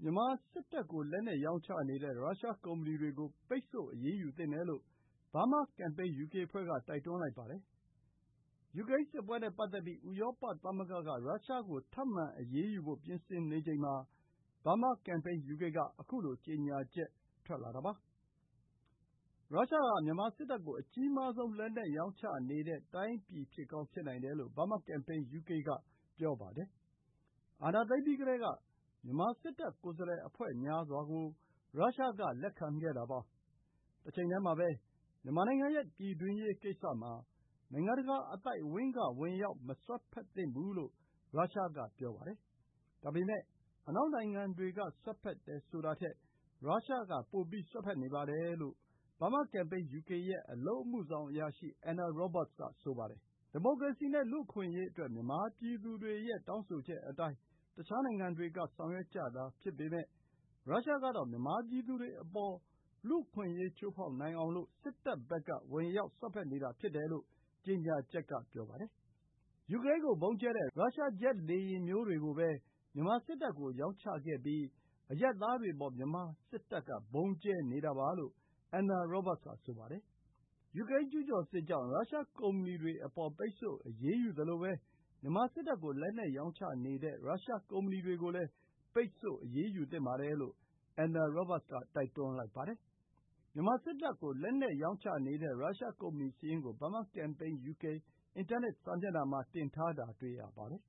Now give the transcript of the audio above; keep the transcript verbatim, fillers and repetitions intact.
မြန်မာစစ်တပ်ကိုလက်နက်ရောင်းချနေတဲ့ရုရှားကုမ္ပဏီတွေကိုပိတ်ဆို့အရေးယူသင့်တယ်လို့ Burma Campaign ယူ ကေ အဖွဲ့က တိုက်တွန်းလိုက်ပါတယ်။ ယူကရိန်းစစ်ပွဲနဲ့ပတ်သက်ပြီး ဥရောပသမဂ္ဂက ရုရှားကို ထပ်မံအရေးယူဖို့ပြင်ဆင်နေချိန်မှာ Burma Campaign ယူ ကေ က ခုလို ကြေညာချက်ထွက်လာတာပါ။ ရုရှားဟာ မြန်မာစစ်တပ်ကို အကြီးမားဆုံးလက်နက်ရောင်းချနေတဲ့တိုင်းပြည်ဖြစ်ကောင်းဖြစ်နိုင်တယ်လို့ Burma Campaign ယူ ကေ က ပြောပါတယ်။ အာဏာသိမ်းပြီးကတည်းက မြန်မာစစ်တပ်ကိုယ်စားလှယ်အဖွဲ့များစွာကို ရုရှားကလက်ခံခဲ့တာပါ။ တချိန်တည်းမှာပဲ မြန်မာနိုင်ငံရဲ့ပြည်တွင်းရေးကိစ္စမှာ နိုင်ငံတကာအသိုက်အဝန်းက ဝင်ရောက်မစွက်ဖက်သင့်ဘူးလို့ ရုရှားက ပြောပါတယ်။ ဒါပေမဲ့ အနောက်နိုင်ငံတွေက စွက်ဖက်တယ်ဆိုတာထက် ရုရှားက ပိုပြီး စွက်ဖက်နေပါတယ်လို့ Burma Campaign ယူ ကေ ရဲ့ အလုပ်အမှုဆောင်အရာရှိ Anna Roberts က ဆိုပါတယ်။ ဒီမိုကရေစီနဲ့လူ့အခွင့်အရေးအတွက် မြန်မာပြည်သူတွေရဲ့တောင်းဆိုချက်အတိုင်း တခြားနိုင်ငံတွေက ဆောင်ရွက်ကြတာဖြစ်ပေမဲ့ ရုရှားကတော့ မြန်မာပြည်သူတွေအပေါ် လူ့အခွင့်အရေးချိုးဖောက်နိုင်အောင် စစ်တပ်ဘက်က ဝင်ရောက်စွက်ဖက်နေတာဖြစ်တယ်လို့ ကြေညာချက်က ပြောပါတယ်။ ယူကရိန်းကိုဗုံးကြဲတဲ့ ရုရှားဂျက်လေယာဉ်မျိုးတွေကိုပဲ မြန်မာစစ်တပ်ကိုရောင်းချခဲ့ပြီး အရပ်သားတွေအပေါ် မြန်မာစစ်တပ်က ဗုံးကြဲနေတာပါလို့ Anna Roberts က ဆိုပါတယ်။ ယူကရိန်းကျူးကျော်စစ်ကြောင့် ရုရှားကုမ္ပဏီတွေအပေါ် ပိတ်ဆို့အရေးယူသလိုပဲ မြန်မာစစ်တပ်ကိုလက်နက်ရောင်းချနေတဲ့ ရုရှားကုမ္ပဏီတွေကိုလည်း ပိတ်ဆို့အရေးယူသင့်ပါတယ်လို့ Anna Roberts က တိုက်တွန်းလိုက်ပါတယ်။ မြန်မာစစ်တပ်ကိုလက်နက်ရောင်းချနေတဲ့ရုရှားကုမ္ပဏီစာရင်းကို Burma Campaign ယူ ကေ အင်တာနက်စာမျက်နှာမှာတင်ထားတာတွေ့ရပါတယ်